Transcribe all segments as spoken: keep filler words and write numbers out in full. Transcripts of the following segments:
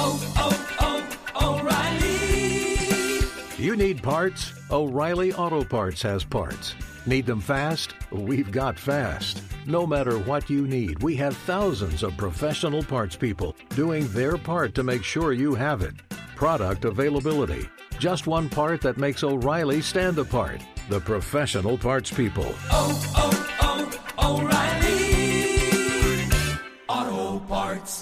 oh, oh, O'Reilly. You need parts? O'Reilly Auto Parts has parts. Need them fast? We've got fast. No matter what you need, we have thousands of professional parts people doing their part to make sure you have it. Product availability. Just one part that makes O'Reilly stand apart. The professional parts people. Oh, oh, oh, O'Reilly Auto Parts.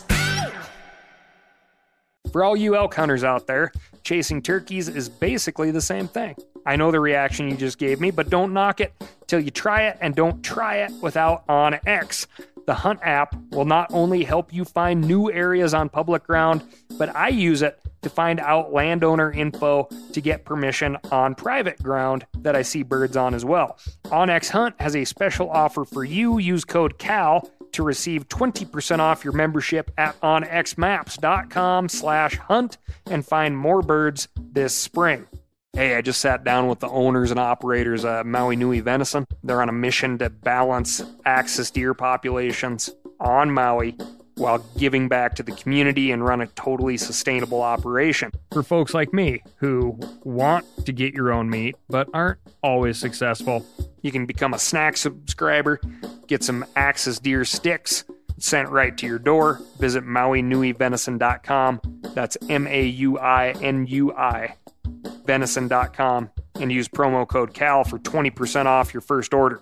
For all you elk hunters out there, chasing turkeys is basically the same thing. I know the reaction you just gave me, but don't knock it till you try it, and don't try it without OnX. The Hunt app will not only help you find new areas on public ground, but I use it to find out landowner info to get permission on private ground that I see birds on as well. OnX Hunt has a special offer for you. Use code CAL to receive twenty percent off your membership at onxmaps.com slash hunt and find more birds this spring. Hey, I just sat down with the owners and operators of Maui Nui Venison. They're on a mission to balance axis deer populations on Maui while giving back to the community and run a totally sustainable operation. For folks like me who want to get your own meat but aren't always successful, you can become a snack subscriber, get some axis deer sticks sent right to your door. Visit maui nui venison dot com. That's M A U I N U I. venison dot com, and use promo code CAL for twenty percent off your first order.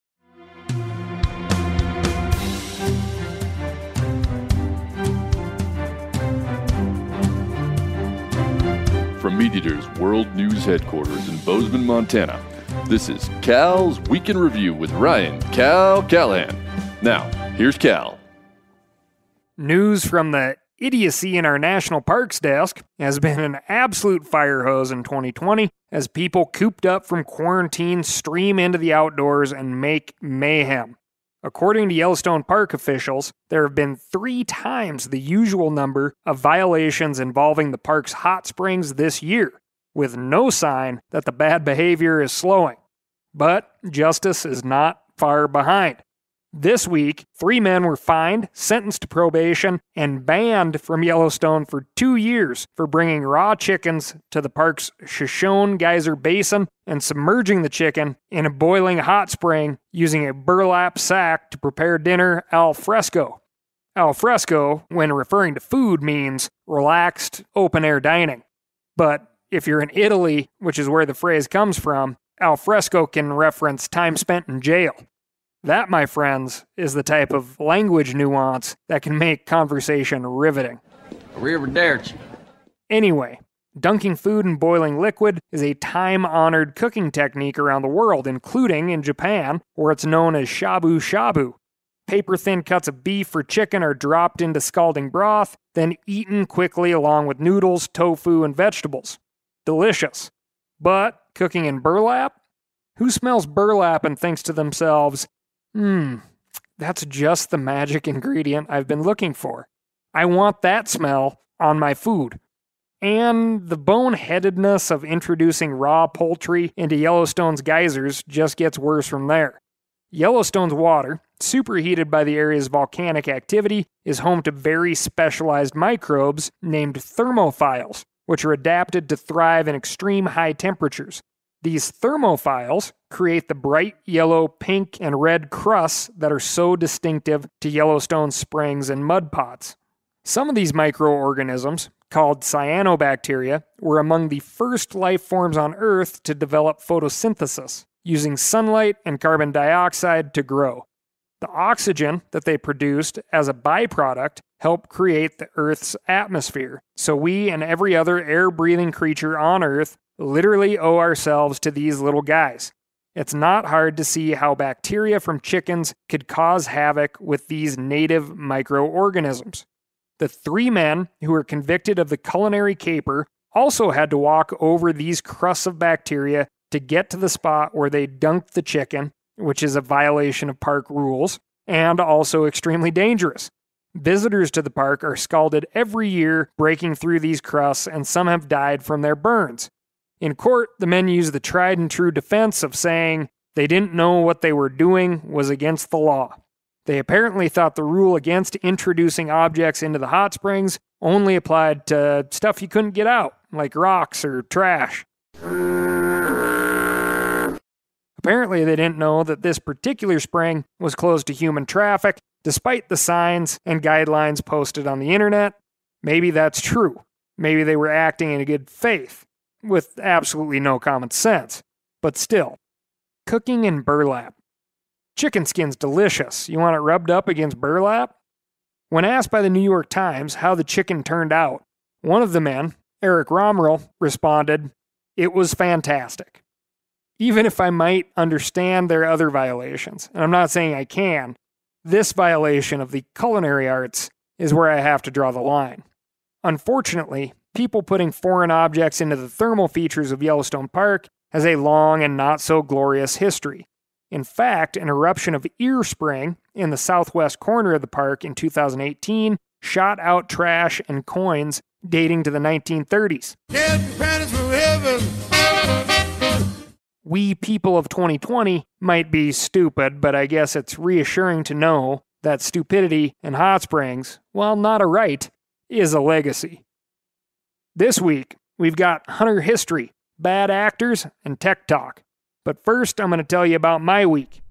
From MeatEater's World News Headquarters in Bozeman, Montana, this is Cal's Week in Review with Ryan Cal Callahan. Now, here's Cal. News from the idiocy in our national parks desk has been an absolute fire hose in twenty twenty as people cooped up from quarantine stream into the outdoors and make mayhem. According to Yellowstone Park officials, there have been three times the usual number of violations involving the park's hot springs this year, with no sign that the bad behavior is slowing. But justice is not far behind. This week, three men were fined, sentenced to probation, and banned from Yellowstone for two years for bringing raw chickens to the park's Shoshone Geyser Basin and submerging the chicken in a boiling hot spring using a burlap sack to prepare dinner al fresco. Al fresco, when referring to food, means relaxed, open-air dining. But if you're in Italy, which is where the phrase comes from, al fresco can reference time spent in jail. That, my friends, is the type of language nuance that can make conversation riveting. Arrivederci. Anyway, dunking food in boiling liquid is a time-honored cooking technique around the world, including in Japan, where it's known as shabu shabu. Paper-thin cuts of beef or chicken are dropped into scalding broth, then eaten quickly along with noodles, tofu, and vegetables. Delicious. But cooking in burlap? Who smells burlap and thinks to themselves, Hmm, that's just the magic ingredient I've been looking for. I want that smell on my food. And the boneheadedness of introducing raw poultry into Yellowstone's geysers just gets worse from there. Yellowstone's water, superheated by the area's volcanic activity, is home to very specialized microbes named thermophiles, which are adapted to thrive in extreme high temperatures. These thermophiles create the bright yellow, pink, and red crusts that are so distinctive to Yellowstone springs and mud pots. Some of these microorganisms, called cyanobacteria, were among the first life forms on Earth to develop photosynthesis, using sunlight and carbon dioxide to grow. The oxygen that they produced as a byproduct helped create the Earth's atmosphere, so we and every other air-breathing creature on Earth literally owe ourselves to these little guys. It's not hard to see how bacteria from chickens could cause havoc with these native microorganisms. The three men who were convicted of the culinary caper also had to walk over these crusts of bacteria to get to the spot where they dunked the chicken, which is a violation of park rules, and also extremely dangerous. Visitors to the park are scalded every year breaking through these crusts, and some have died from their burns. In court, the men used the tried and true defense of saying they didn't know what they were doing was against the law. They apparently thought the rule against introducing objects into the hot springs only applied to stuff you couldn't get out, like rocks or trash. Apparently, they didn't know that this particular spring was closed to human traffic, despite the signs and guidelines posted on the internet. Maybe that's true. Maybe they were acting in good faith, with absolutely no common sense. But still, cooking in burlap. Chicken skin's delicious. You want it rubbed up against burlap? When asked by the New York Times how the chicken turned out, one of the men, Eric Romerl, responded, "It was fantastic." Even if I might understand their other violations, and I'm not saying I can, this violation of the culinary arts is where I have to draw the line. Unfortunately, people putting foreign objects into the thermal features of Yellowstone Park has a long and not so glorious history. In fact, an eruption of Ear Spring in the southwest corner of the park in two thousand eighteen shot out trash and coins dating to the nineteen thirties. We people of twenty twenty might be stupid, but I guess it's reassuring to know that stupidity in hot springs, while not a right, is a legacy. This week, we've got Hunter history, bad actors, and tech talk. But first, I'm going to tell you about my week.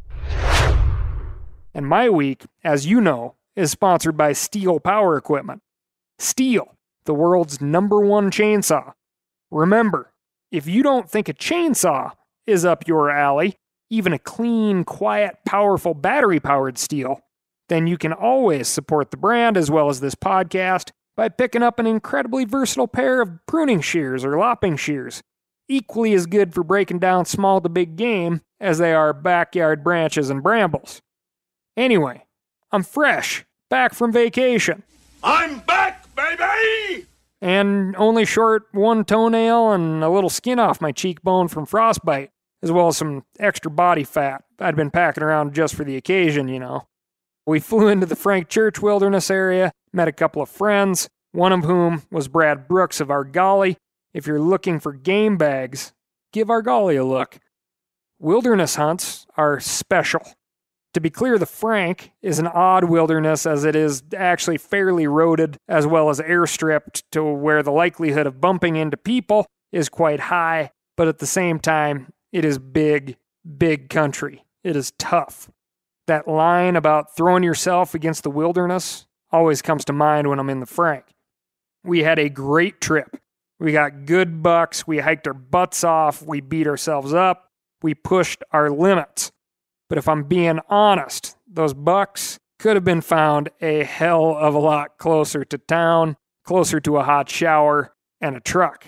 And my week, as you know, is sponsored by Stihl Power Equipment. Stihl, the world's number one chainsaw. Remember, if you don't think a chainsaw is up your alley, even a clean, quiet, powerful battery-powered Stihl, then you can always support the brand as well as this podcast by picking up an incredibly versatile pair of pruning shears or lopping shears, equally as good for breaking down small to big game as they are backyard branches and brambles. Anyway, I'm fresh, back from vacation. I'm back, baby! And only short one toenail and a little skin off my cheekbone from frostbite, as well as some extra body fat I'd been packing around just for the occasion, you know. We flew into the Frank Church Wilderness area, met a couple of friends, one of whom was Brad Brooks of Argali. If you're looking for game bags, give Argali a look. Wilderness hunts are special. To be clear, the Frank is an odd wilderness as it is actually fairly roaded as well as airstripped to where the likelihood of bumping into people is quite high, but at the same time, it is big, big country. It is tough. That line about throwing yourself against the wilderness always comes to mind when I'm in the Frank. We had a great trip. We got good bucks, we hiked our butts off, we beat ourselves up, we pushed our limits. But if I'm being honest, those bucks could have been found a hell of a lot closer to town, closer to a hot shower, and a truck.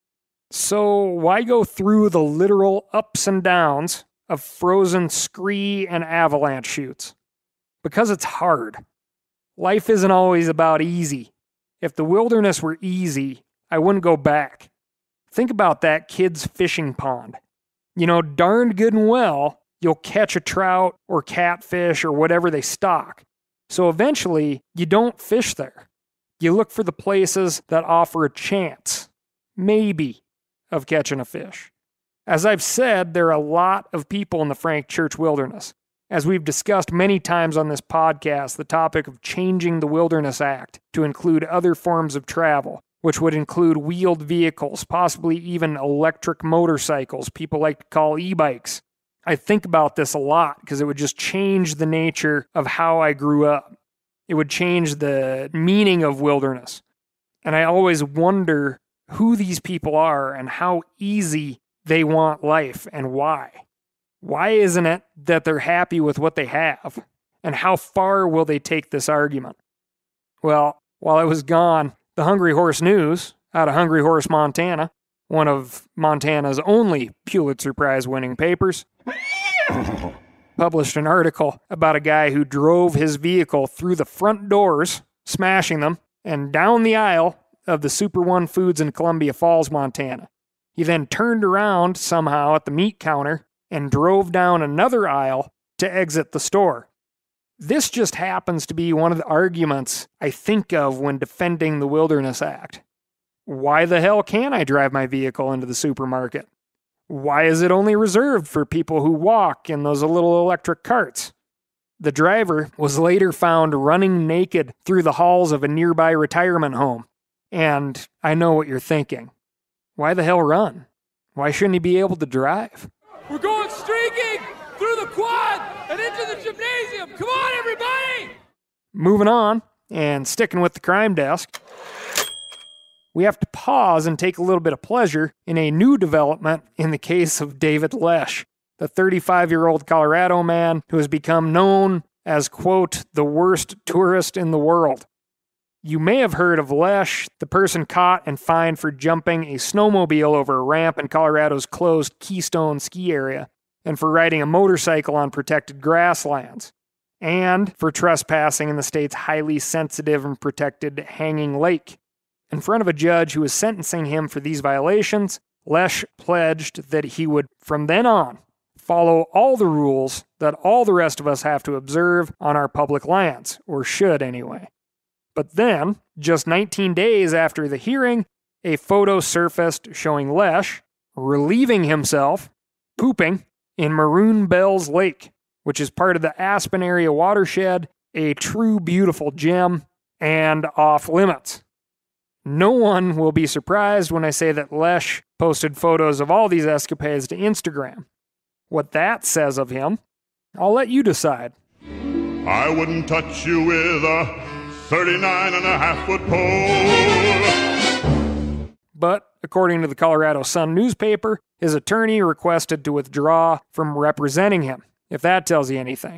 So why go through the literal ups and downs of frozen scree and avalanche chutes? Because it's hard. Life isn't always about easy. If the wilderness were easy, I wouldn't go back. Think about that kid's fishing pond. You know, darned good and well, you'll catch a trout or catfish or whatever they stock. So eventually, you don't fish there. You look for the places that offer a chance, maybe, of catching a fish. As I've said, there are a lot of people in the Frank Church Wilderness. As we've discussed many times on this podcast, the topic of changing the Wilderness Act to include other forms of travel, which would include wheeled vehicles, possibly even electric motorcycles people like to call e-bikes. I think about this a lot because it would just change the nature of how I grew up. It would change the meaning of wilderness. And I always wonder who these people are and how easy they want life and why. Why isn't it that they're happy with what they have? And how far will they take this argument? Well, while I was gone, the Hungry Horse News, out of Hungry Horse, Montana, one of Montana's only Pulitzer Prize-winning papers, published an article about a guy who drove his vehicle through the front doors, smashing them, and down the aisle of the Super One Foods in Columbia Falls, Montana. He then turned around somehow at the meat counter and drove down another aisle to exit the store. This just happens to be one of the arguments I think of when defending the Wilderness Act. Why the hell can't I drive my vehicle into the supermarket? Why is it only reserved for people who walk in those little electric carts? The driver was later found running naked through the halls of a nearby retirement home, And I know what you're thinking. Why the hell run? Why shouldn't he be able to drive? We're going streaking through the quad and into the gymnasium. Come on, everybody! Moving on, and sticking with the crime desk, we have to pause and take a little bit of pleasure in a new development in the case of David Lesh, the thirty-five-year-old Colorado man who has become known as, quote, the worst tourist in the world. You may have heard of Lesh, the person caught and fined for jumping a snowmobile over a ramp in Colorado's closed Keystone ski area, and for riding a motorcycle on protected grasslands, and for trespassing in the state's highly sensitive and protected Hanging Lake. In front of a judge who was sentencing him for these violations, Lesh pledged that he would, from then on, follow all the rules that all the rest of us have to observe on our public lands, or should anyway. But then, just nineteen days after the hearing, a photo surfaced showing Lesh relieving himself, pooping, in Maroon Bells Lake, which is part of the Aspen area watershed, a true beautiful gem, and off limits. No one will be surprised when I say that Lesh posted photos of all these escapades to Instagram. What that says of him, I'll let you decide. I wouldn't touch you with a thirty-nine and a half foot pole. But, according to the Colorado Sun newspaper, his attorney requested to withdraw from representing him, if that tells you anything.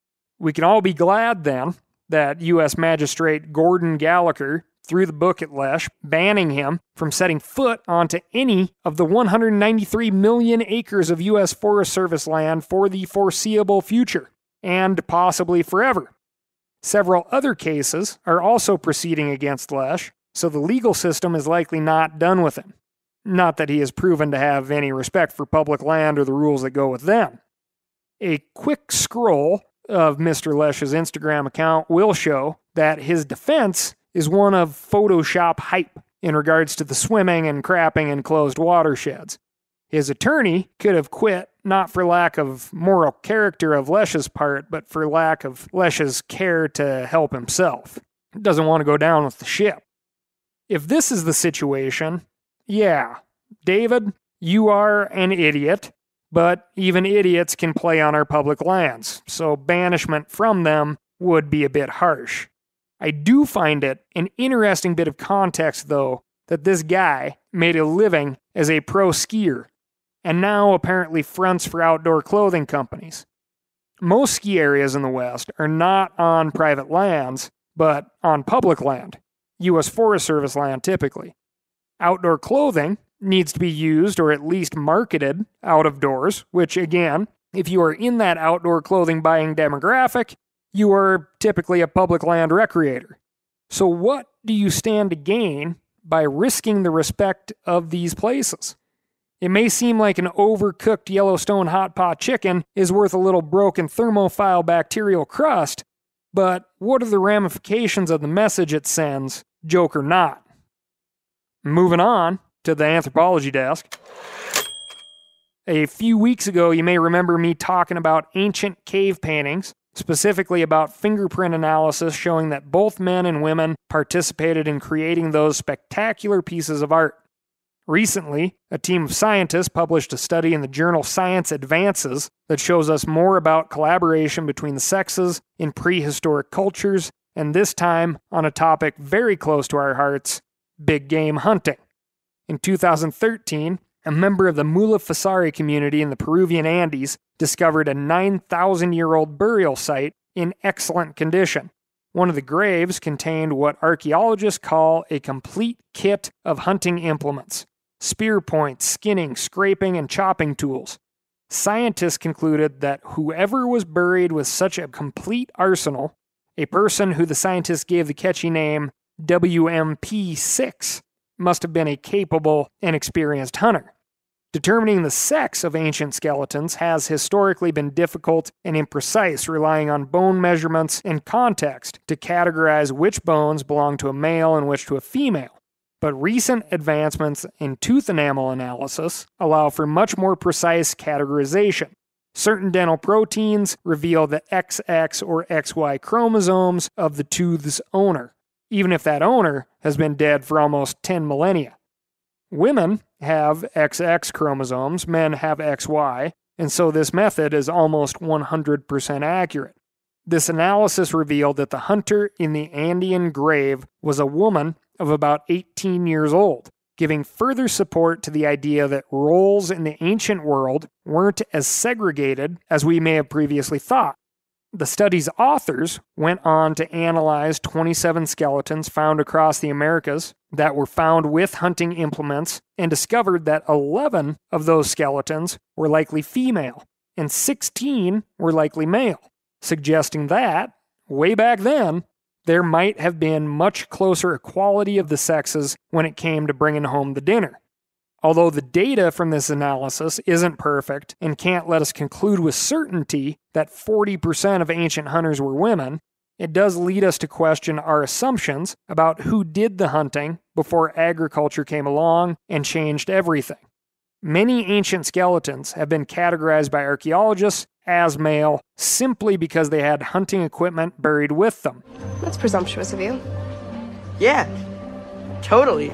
We can all be glad, then, that U S Magistrate Gordon Gallagher threw the book at Lesh, banning him from setting foot onto any of the one hundred ninety-three million acres of U S Forest Service land for the foreseeable future, and possibly forever. Several other cases are also proceeding against Lesh, so the legal system is likely not done with him. Not that he has proven to have any respect for public land or the rules that go with them. A quick scroll of Mister Lesh's Instagram account will show that his defense is one of Photoshop hype in regards to the swimming and crapping in closed watersheds. His attorney could have quit not for lack of moral character of Lesh's part, but for lack of Lesh's care to help himself. Doesn't want to go down with the ship. If this is the situation, yeah, David, you are an idiot, but even idiots can play on our public lands, so banishment from them would be a bit harsh. I do find it an interesting bit of context, though, that this guy made a living as a pro skier, and now apparently fronts for outdoor clothing companies. Most ski areas in the West are not on private lands, but on public land, U S Forest Service land typically. Outdoor clothing needs to be used or at least marketed out of doors, which again, if you are in that outdoor clothing buying demographic, you are typically a public land recreator. So what do you stand to gain by risking the respect of these places? It may seem like an overcooked Yellowstone hot pot chicken is worth a little broken thermophile bacterial crust, but what are the ramifications of the message it sends, joke or not? Moving on to the anthropology desk. A few weeks ago, you may remember me talking about ancient cave paintings, specifically about fingerprint analysis showing that both men and women participated in creating those spectacular pieces of art. Recently, a team of scientists published a study in the journal Science Advances that shows us more about collaboration between the sexes in prehistoric cultures, and this time on a topic very close to our hearts, big game hunting. In two thousand thirteen, a member of the Mulifasari community in the Peruvian Andes discovered a nine thousand year old burial site in excellent condition. One of the graves contained what archaeologists call a complete kit of hunting implements: spear points, skinning, scraping, and chopping tools. Scientists concluded that whoever was buried with such a complete arsenal, a person who the scientists gave the catchy name W M P six, must have been a capable and experienced hunter. Determining the sex of ancient skeletons has historically been difficult and imprecise, relying on bone measurements and context to categorize which bones belong to a male and which to a female. But recent advancements in tooth enamel analysis allow for much more precise categorization. Certain dental proteins reveal the X X or X Y chromosomes of the tooth's owner. even if that owner has been dead for almost ten millennia. Women have X X chromosomes, men have X Y, and so this method is almost one hundred percent accurate. This analysis revealed that the hunter in the Andean grave was a woman of about eighteen years old, giving further support to the idea that roles in the ancient world weren't as segregated as we may have previously thought. The study's authors went on to analyze twenty-seven skeletons found across the Americas that were found with hunting implements and discovered that eleven of those skeletons were likely female and sixteen were likely male, suggesting that, way back then, there might have been much closer equality of the sexes when it came to bringing home the dinner. Although the data from this analysis isn't perfect and can't let us conclude with certainty that forty percent of ancient hunters were women, it does lead us to question our assumptions about who did the hunting before agriculture came along and changed everything. Many ancient skeletons have been categorized by archaeologists as male simply because they had hunting equipment buried with them. That's presumptuous of you. Yeah, totally.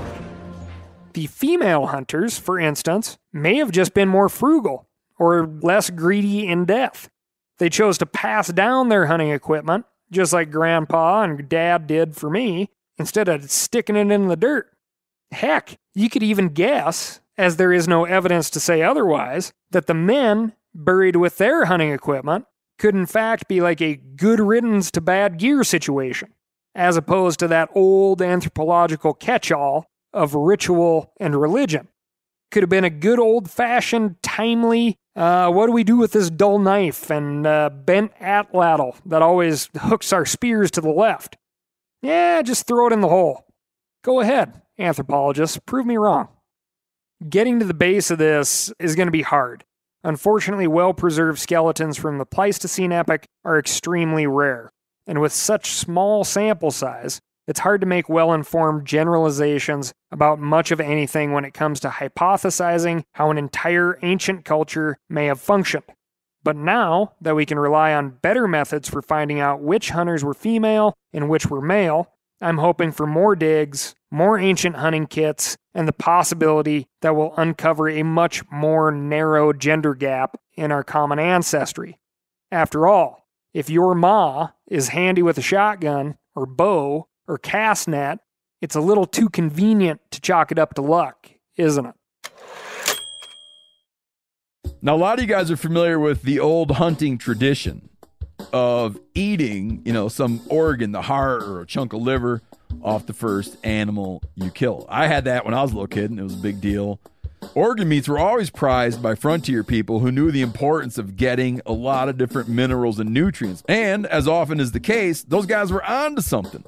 The female hunters, for instance, may have just been more frugal or less greedy in death. They chose to pass down their hunting equipment, just like Grandpa and Dad did for me, instead of sticking it in the dirt. Heck, you could even guess, as there is no evidence to say otherwise, that the men buried with their hunting equipment could in fact be like a good riddance to bad gear situation, as opposed to that old anthropological catch-all of ritual and religion. Could have been a good old-fashioned, timely, uh, what do we do with this dull knife and uh, bent atlatl that always hooks our spears to the left? Yeah, just throw it in the hole. Go ahead, anthropologists, prove me wrong. Getting to the base of this is going to be hard. Unfortunately, well-preserved skeletons from the Pleistocene epoch are extremely rare, and with such small sample size, it's hard to make well-informed generalizations about much of anything when it comes to hypothesizing how an entire ancient culture may have functioned. But now that we can rely on better methods for finding out which hunters were female and which were male, I'm hoping for more digs, more ancient hunting kits, and the possibility that we'll uncover a much more narrow gender gap in our common ancestry. After all, if your ma is handy with a shotgun, or bow, or cast net, it's a little too convenient to chalk it up to luck, isn't it? Now, a lot of you guys are familiar with the old hunting tradition of eating, you know, some organ, the heart or a chunk of liver off the first animal you kill. I had that when I was a little kid, and it was a big deal. Organ meats were always prized by frontier people who knew the importance of getting a lot of different minerals and nutrients. And, as often is the case, those guys were onto something,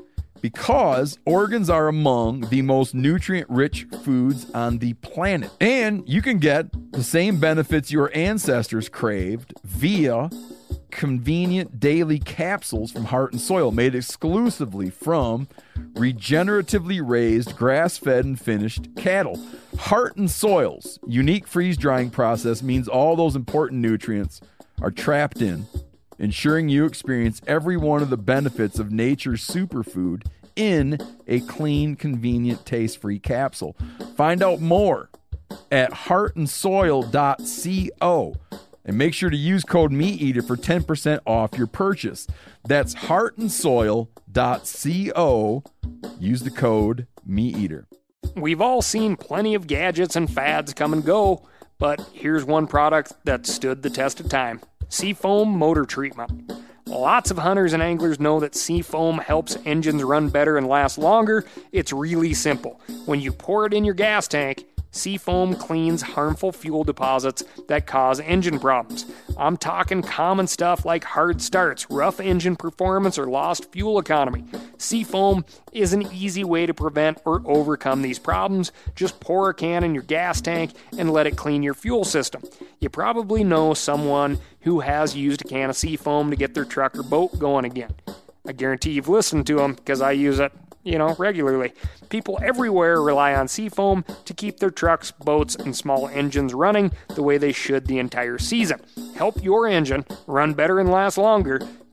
because organs are among the most nutrient-rich foods on the planet. And you can get the same benefits your ancestors craved via convenient daily capsules from Heart and Soil, made exclusively from regeneratively raised, grass-fed, and finished cattle. Heart and Soil's unique freeze-drying process means all those important nutrients are trapped in, ensuring you experience every one of the benefits of nature's superfood in a clean, convenient, taste-free capsule. Find out more at heart and soil dot co. And make sure to use code MeatEater for ten percent off your purchase. That's heart and soil dot co. Use the code MeatEater. We've all seen plenty of gadgets and fads come and go, but here's one product that stood the test of time. Seafoam Motor Treatment. Lots of hunters and anglers know that Seafoam helps engines run better and last longer. It's really simple. When you pour it in your gas tank, Seafoam cleans harmful fuel deposits that cause engine problems. I'm talking common stuff like hard starts, rough engine performance, or lost fuel economy. Seafoam is an easy way to prevent or overcome these problems. Just pour a can in your gas tank and let it clean your fuel system. You probably know someone who has used a can of Seafoam to get their truck or boat going again. I guarantee you've listened to them because I use it, you know, regularly. People everywhere rely on Seafoam to keep their trucks, boats, and small engines running the way they should the entire season. Help your engine run better and last longer.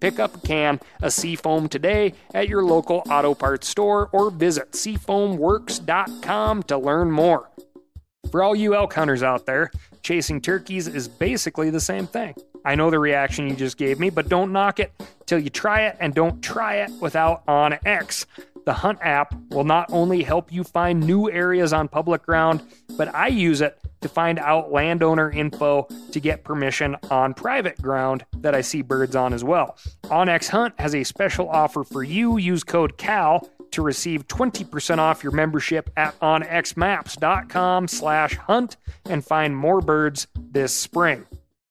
Pick up a can of Seafoam today at your local auto parts store or visit seafoam works dot com to learn more. For all you elk hunters out there, chasing turkeys is basically the same thing. I know the reaction you just gave me, but don't knock it till you try it, and don't try it without OnX. The Hunt app will not only help you find new areas on public ground, but I use it to find out landowner info to get permission on private ground that I see birds on as well. OnX Hunt has a special offer for you. Use code CAL to receive twenty percent off your membership at onxmaps dot com slash hunt and find more birds this spring.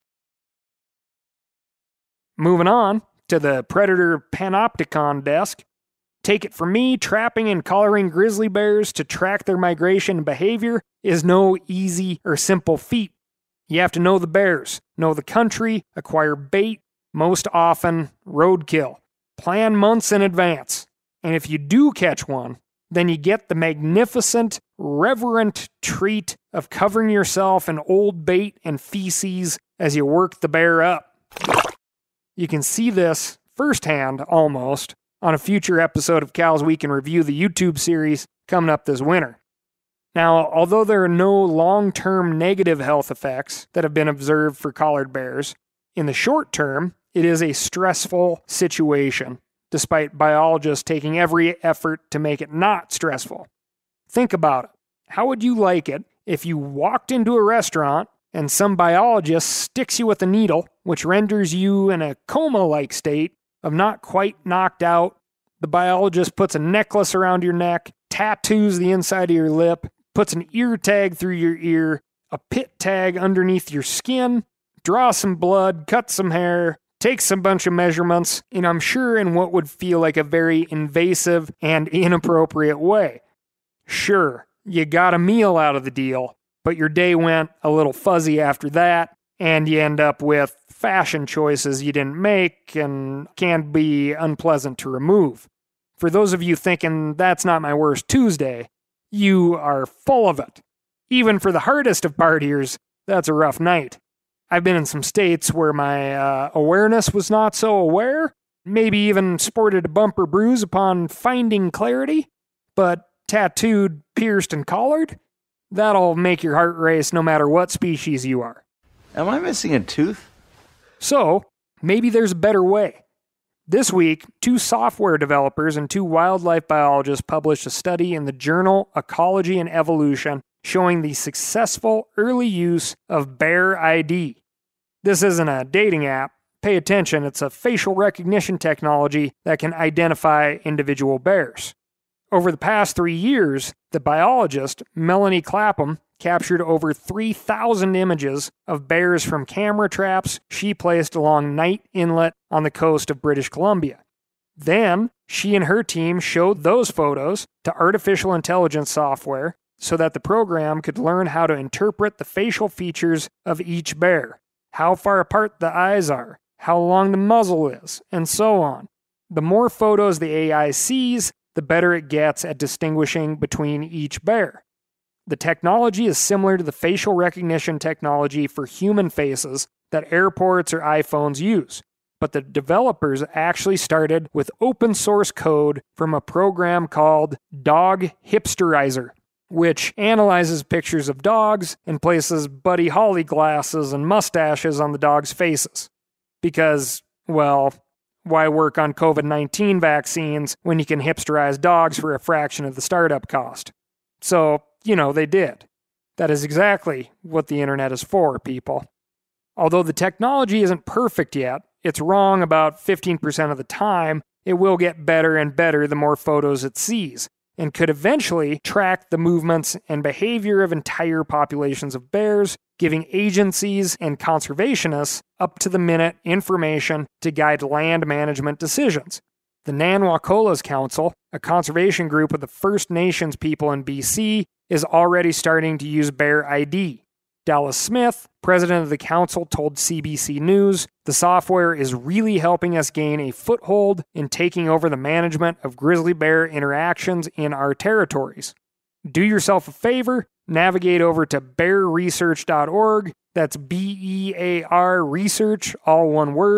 Moving on to the Predator Panopticon desk. Take it from me, trapping and collaring grizzly bears to track their migration and behavior is no easy or simple feat. You have to know the bears, know the country, acquire bait, most often roadkill. Plan months in advance. And if you do catch one, then you get the magnificent, reverent treat of covering yourself in old bait and feces as you work the bear up. You can see this firsthand, almost, on a future episode of Cal's Week in Review, the YouTube series coming up this winter. Now, although there are no long-term negative health effects that have been observed for collared bears, in the short term, it is a stressful situation, despite biologists taking every effort to make it not stressful. Think about it. How would you like it if you walked into a restaurant and some biologist sticks you with a needle, which renders you in a coma-like state of not quite knocked out? The biologist puts a necklace around your neck, tattoos the inside of your lip, puts an ear tag through your ear, a pit tag underneath your skin, draws some blood, cuts some hair, takes a bunch of measurements, and I'm sure in what would feel like a very invasive and inappropriate way. Sure, you got a meal out of the deal, but your day went a little fuzzy after that, and you end up with fashion choices you didn't make and can be unpleasant to remove. For those of you thinking that's not my worst Tuesday, you are full of it. Even for the hardest of partiers, that's a rough night. I've been in some states where my uh, awareness was not so aware, maybe even sported a bumper bruise upon finding clarity, but tattooed, pierced, and collared, that'll make your heart race no matter what species you are. Am I missing a tooth? So, maybe there's a better way. This week, two software developers and two wildlife biologists published a study in the journal Ecology and Evolution showing the successful early use of Bear I D. This isn't a dating app. Pay attention, it's a facial recognition technology that can identify individual bears. Over the past three years, the biologist, Melanie Clapham, captured over three thousand images of bears from camera traps she placed along Knight Inlet on the coast of British Columbia. Then, she and her team showed those photos to artificial intelligence software so that the program could learn how to interpret the facial features of each bear, how far apart the eyes are, how long the muzzle is, and so on. The more photos the A I sees, the better it gets at distinguishing between each bear. The technology is similar to the facial recognition technology for human faces that airports or iPhones use, but the developers actually started with open source code from a program called Dog Hipsterizer, which analyzes pictures of dogs and places Buddy Holly glasses and mustaches on the dogs' faces. Because, well, why work on covid nineteen vaccines when you can hipsterize dogs for a fraction of the startup cost? So, you know, they did. That is exactly what the internet is for, people. Although the technology isn't perfect yet, it's wrong about fifteen percent of the time, it will get better and better the more photos it sees, and could eventually track the movements and behavior of entire populations of bears, giving agencies and conservationists up-to-the-minute information to guide land management decisions. The Nan-Wakolas Council, a conservation group of the First Nations people in B C, is already starting to use Bear I D. Dallas Smith, president of the council, told C B C News, "The software is really helping us gain a foothold in taking over the management of grizzly bear interactions in our territories. Do yourself a favor, navigate over to bear research dot org, that's B E A R research, all one word,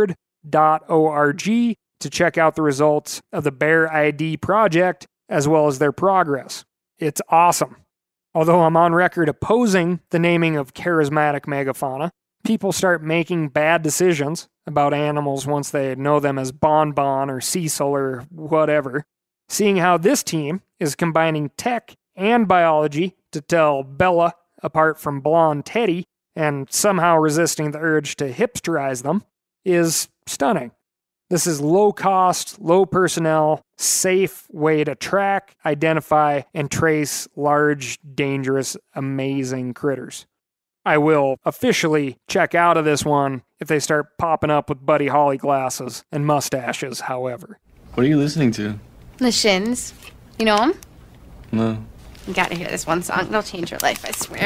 dot org to check out the results of the Bear I D project as well as their progress. It's awesome. Although I'm on record opposing the naming of charismatic megafauna, people start making bad decisions about animals once they know them as Bonbon or Cecil or whatever. Seeing how this team is combining tech and biology to tell Bella apart from Blonde Teddy and somehow resisting the urge to hipsterize them is stunning. This is low-cost, low-personnel, safe way to track, identify, and trace large, dangerous, amazing critters. I will officially check out of this one if they start popping up with Buddy Holly glasses and mustaches, however. What are you listening to? The Shins. You know them? No. You gotta hear this one song. It'll change your life, I swear.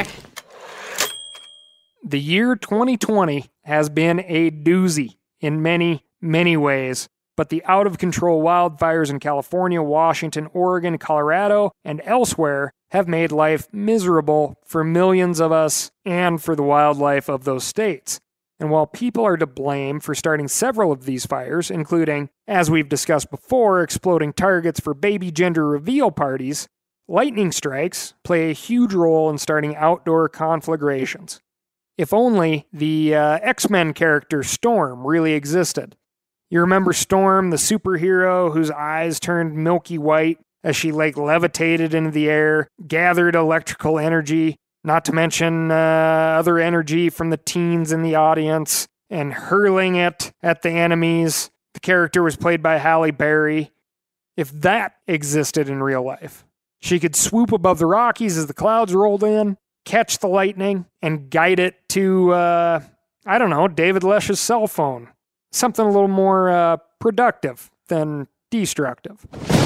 The year twenty twenty has been a doozy in many, many ways, but the out-of-control wildfires in California, Washington, Oregon, Colorado, and elsewhere have made life miserable for millions of us and for the wildlife of those states. And while people are to blame for starting several of these fires, including, as we've discussed before, exploding targets for baby gender reveal parties, lightning strikes play a huge role in starting outdoor conflagrations. If only the uh, X-Men character Storm really existed. You remember Storm, the superhero whose eyes turned milky white as she like levitated into the air, gathered electrical energy, not to mention uh, other energy from the teens in the audience, and hurling it at the enemies. The character was played by Halle Berry. If that existed in real life, she could swoop above the Rockies as the clouds rolled in, catch the lightning, and guide it to, uh, I don't know, David Lesch's cell phone. Something a little more uh, productive than destructive.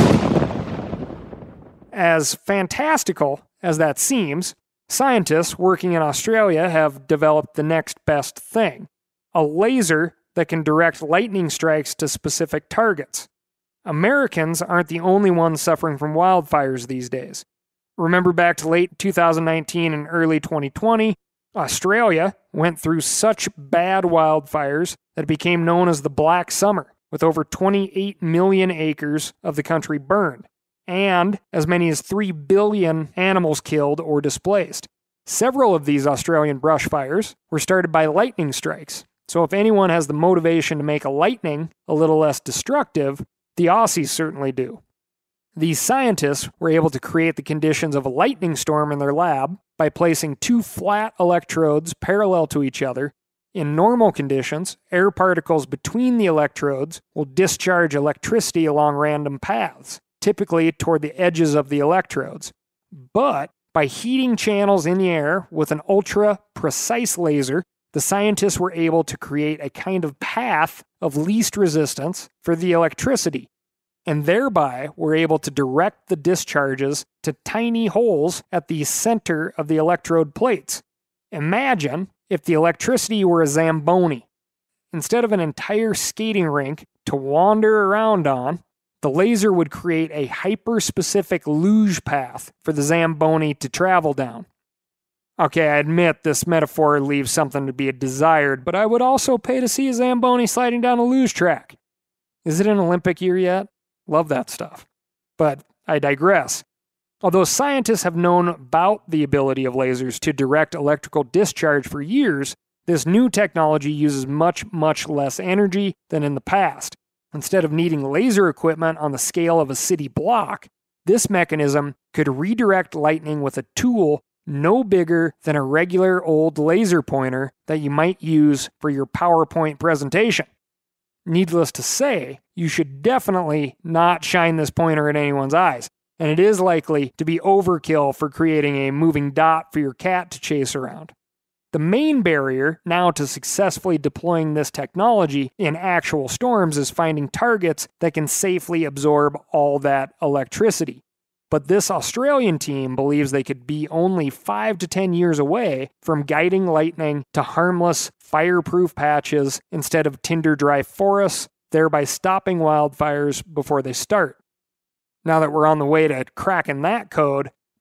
As fantastical as that seems, scientists working in Australia have developed the next best thing, a laser that can direct lightning strikes to specific targets. Americans aren't the only ones suffering from wildfires these days. Remember back to late two thousand nineteen and early twenty twenty, Australia went through such bad wildfires that it became known as the Black Summer, with over twenty-eight million acres of the country burned, and as many as three billion animals killed or displaced. Several of these Australian brush fires were started by lightning strikes, so if anyone has the motivation to make a lightning a little less destructive, the Aussies certainly do. These scientists were able to create the conditions of a lightning storm in their lab by placing two flat electrodes parallel to each other. In normal conditions, air particles between the electrodes will discharge electricity along random paths, typically toward the edges of the electrodes. But by heating channels in the air with an ultra-precise laser, the scientists were able to create a kind of path of least resistance for the electricity, and thereby were able to direct the discharges to tiny holes at the center of the electrode plates. Imagine if the electricity were a Zamboni. Instead of an entire skating rink to wander around on, the laser would create a hyper-specific luge path for the Zamboni to travel down. Okay, I admit this metaphor leaves something to be desired, but I would also pay to see a Zamboni sliding down a luge track. Is it an Olympic year yet? Love that stuff. But I digress. Although scientists have known about the ability of lasers to direct electrical discharge for years, this new technology uses much, much less energy than in the past. Instead of needing laser equipment on the scale of a city block, this mechanism could redirect lightning with a tool no bigger than a regular old laser pointer that you might use for your PowerPoint presentation. Needless to say, you should definitely not shine this pointer at anyone's eyes, and it is likely to be overkill for creating a moving dot for your cat to chase around. The main barrier now to successfully deploying this technology in actual storms is finding targets that can safely absorb all that electricity. But this Australian team believes they could be only five to ten years away from guiding lightning to harmless, fireproof patches instead of tinder-dry forests, thereby stopping wildfires before they start. Now that we're on the way to cracking that code,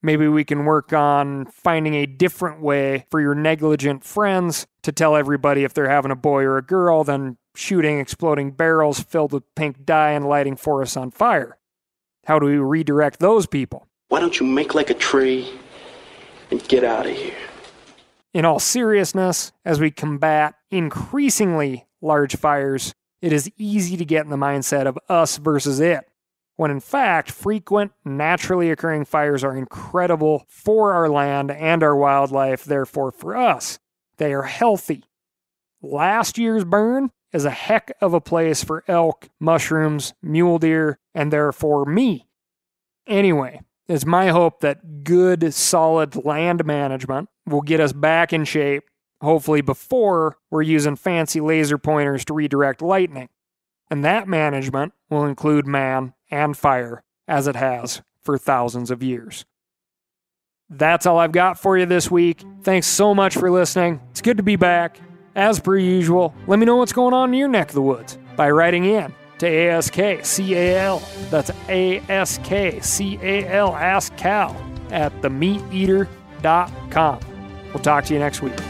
Maybe we can work on finding a different way for your negligent friends to tell everybody if they're having a boy or a girl than shooting exploding barrels filled with pink dye and lighting forests on fire. How do we redirect those people? Why don't you make like a tree and get out of here? In all seriousness, as we combat increasingly large fires, it is easy to get in the mindset of us versus it, when in fact, frequent, naturally occurring fires are incredible for our land and our wildlife, therefore for us. They are healthy. Last year's burn is a heck of a place for elk, mushrooms, mule deer, and therefore me. Anyway, it's my hope that good, solid land management will get us back in shape, hopefully before we're using fancy laser pointers to redirect lightning. And that management will include man and fire, as it has for thousands of years. That's all I've got for you this week. Thanks so much for listening. It's good to be back. As per usual, let me know what's going on in your neck of the woods by writing in to A S K C A L. That's A S K C A L, Ask Cal, at the meat eater dot com. We'll talk to you next week.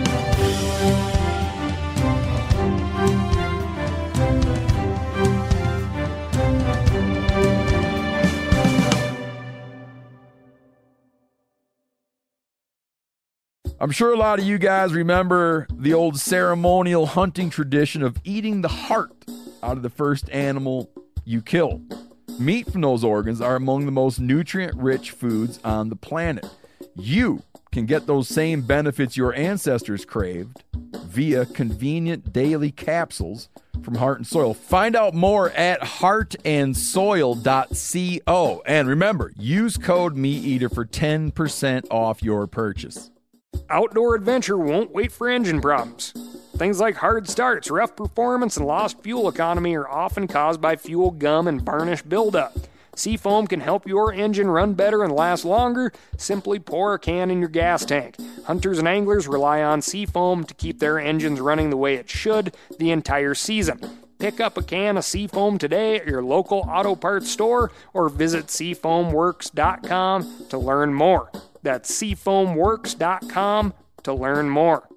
I'm sure a lot of you guys remember the old ceremonial hunting tradition of eating the heart out of the first animal you kill. Meat from those organs are among the most nutrient-rich foods on the planet. You can get those same benefits your ancestors craved via convenient daily capsules from Heart and Soil. Find out more at heart and soil dot co. And remember, use code MeatEater for ten percent off your purchase. Outdoor adventure won't wait for engine problems. Things like hard starts, rough performance, and lost fuel economy are often caused by fuel gum and varnish buildup. Seafoam can help your engine run better and last longer. Simply pour a can in your gas tank. Hunters and anglers rely on Seafoam to keep their engines running the way it should the entire season. Pick up a can of Seafoam today at your local auto parts store or visit seafoam works dot com to learn more. That's seafoam works dot com to learn more.